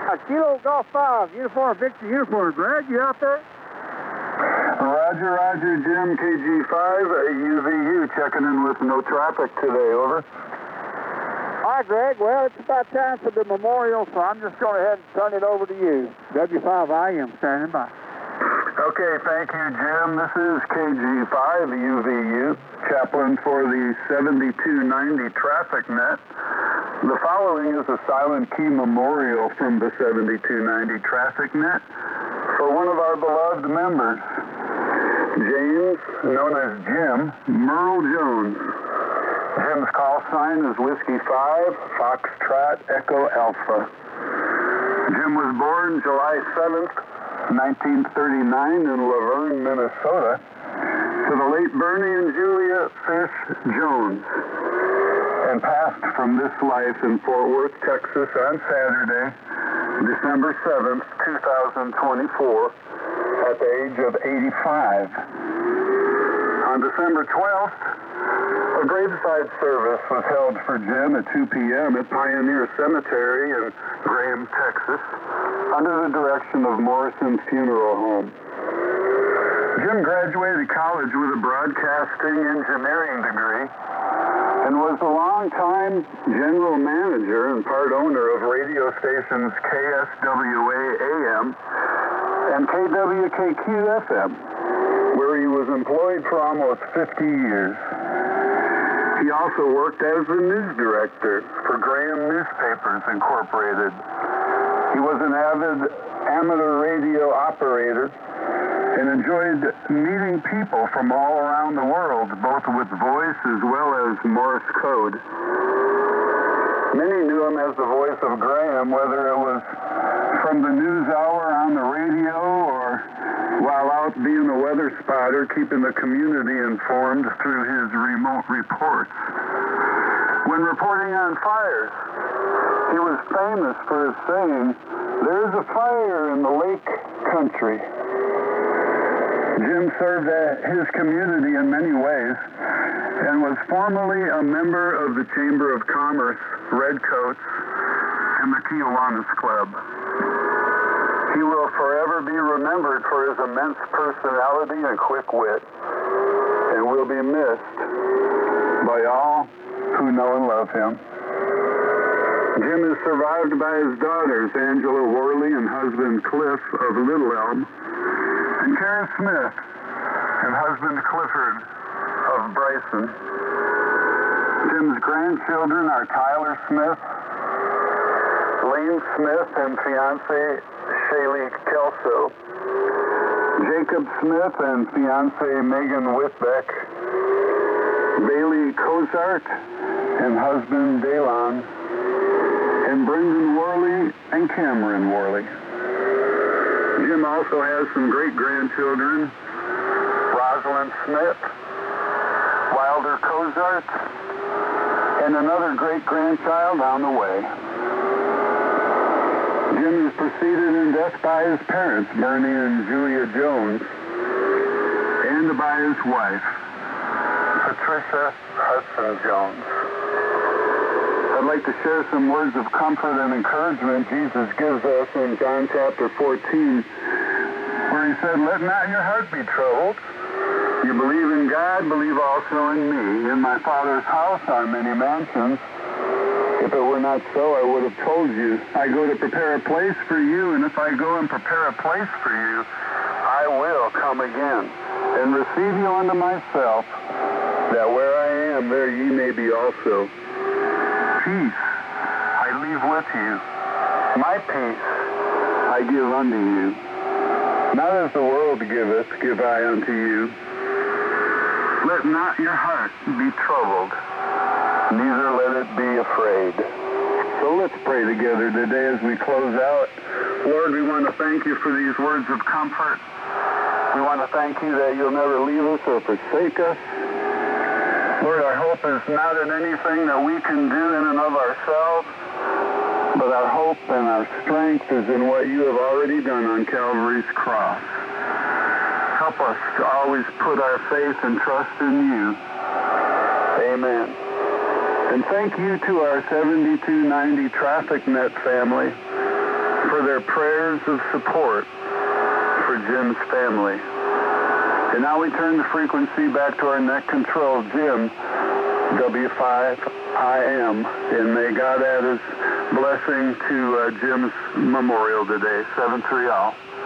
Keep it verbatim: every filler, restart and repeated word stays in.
Kilo Golf five, uniform, Victor uniform. Greg, you out there? Roger, Roger, Jim, K G five, U V U, checking in with no traffic today, over. Hi, Greg. Well, it's about time for the memorial, so I'm just going ahead and turn it over to you. W five I M standing by. Okay, thank you, Jim. This is K G five, U V U, chaplain for the seventy-two ninety traffic net. The following is a silent key memorial from the seventy-two ninety traffic net for one of our beloved members, James, known as Jim, Merle Jones. Jim's call sign is Whiskey five, Foxtrot, Echo Alpha. Jim was born July seventh, nineteen thirty-nine in Laverne, Minnesota, to the late Bernie and Julia Fish Jones, and passed from this life in Fort Worth, Texas on Saturday, December seventh, two thousand twenty-four, at the age of eighty-five. On December twelfth, a graveside service was held for Jim at two p.m. at Pioneer Cemetery in Graham, Texas, under the direction of Morrison Funeral Home. Jim graduated college with a broadcasting engineering degree and was a longtime general manager and part owner of radio stations K S W A A M and K W K Q F M, where he was employed for almost fifty years. He also worked as the news director for Graham Newspapers Incorporated. He was an avid amateur radio operator and enjoyed meeting people from all around the world, both with voice as well as Morse code. Many knew him as the voice of Graham, whether it was from the news hour on the radio or while out being a weather spotter, keeping the community informed through his remote reports. When reporting on fires, he was famous for his saying, "There's a fire in the lake country." Jim served his community in many ways and was formerly a member of the Chamber of Commerce, Redcoats, and the Kiwanis Club. He will forever be remembered for his immense personality and quick wit, and will be missed by all who know and love him. Jim is survived by his daughters, Angela Worley and husband Cliff of Little Elm, and Karen Smith and husband Clifford of Bryson. Jim's grandchildren are Tyler Smith, Lane Smith and fiancée Shaylee Kelso, Jacob Smith and fiancée Megan Whitbeck, Bailey Cozart and husband Daylon, and Brendan Worley and Cameron Worley. Jim also has some great-grandchildren, Rosalind Smith, Wilder Cozart, and another great-grandchild on the way. Jim is preceded in death by his parents, Bernie and Julia Jones, and by his wife, Patricia Hudson Jones. I'd like to share some words of comfort and encouragement Jesus gives us in John chapter fourteen, where he said, "Let not your heart be troubled. You believe in God, believe also in me. In my Father's house are many mansions. If it were not so, I would have told you. I go to prepare a place for you, and if I go and prepare a place for you, I will come again and receive you unto myself, that where I am, there ye may be also. Peace I leave with you. My peace I give unto you. Not as the world giveth, give I unto you. Let not your heart be troubled, neither let it be afraid." So let's pray together today as we close out. Lord, we want to thank you for these words of comfort. We want to thank you that you'll never leave us or forsake us. Lord, our hope is not in anything that we can do in and of ourselves, but our hope and our strength is in what you have already done on Calvary's cross. Help us to always put our faith and trust in you. Amen. And thank you to our seventy-two ninety Traffic Net family for their prayers of support for Jim's family. And now we turn the frequency back to our net control, Jim, W five I M, and may God add his blessing to uh, Jim's memorial today, seven three all.